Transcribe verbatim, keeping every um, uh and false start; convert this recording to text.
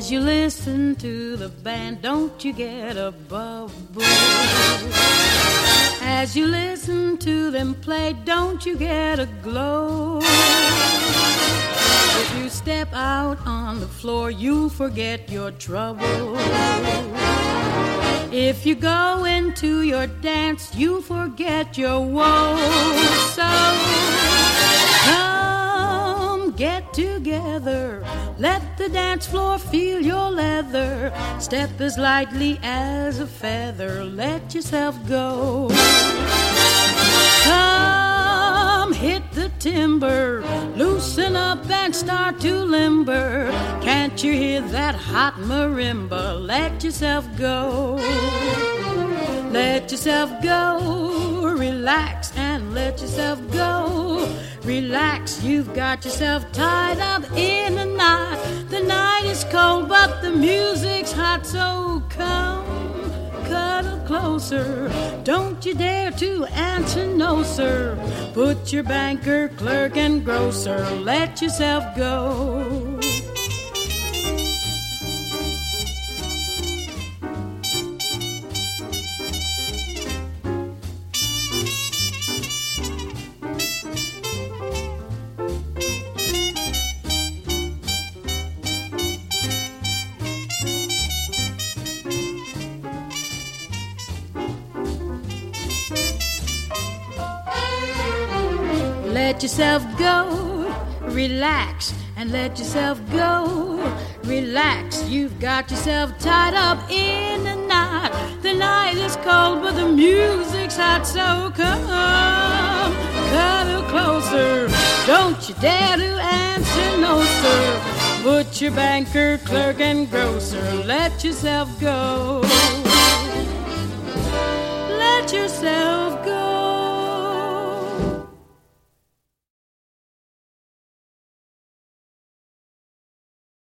As you listen to the band, don't you get a bubble? As you listen to them play, don't you get a glow? If you step out on the floor, you'll forget your trouble. If you go into your dance, you forget your woes. So come get together, let the dance floor feel your leather. Step as lightly as a feather, let yourself go. Come hit the timber, loosen up and start to limber. Can't you hear that hot marimba? Let yourself go. Let yourself go. Relax and let yourself go. Relax, you've got yourself tied up in a knot. The night is cold but the music's hot, so come cuddle closer. Don't you dare to answer no, sir. Put your banker, clerk, and grocer. Let yourself go. Let yourself go, relax, and let yourself go, relax. You've got yourself tied up in a knot. The night is cold, but the music's hot, so come, cuddle closer. Don't you dare to answer no, sir. Put your banker, clerk, and grocer. Let yourself go.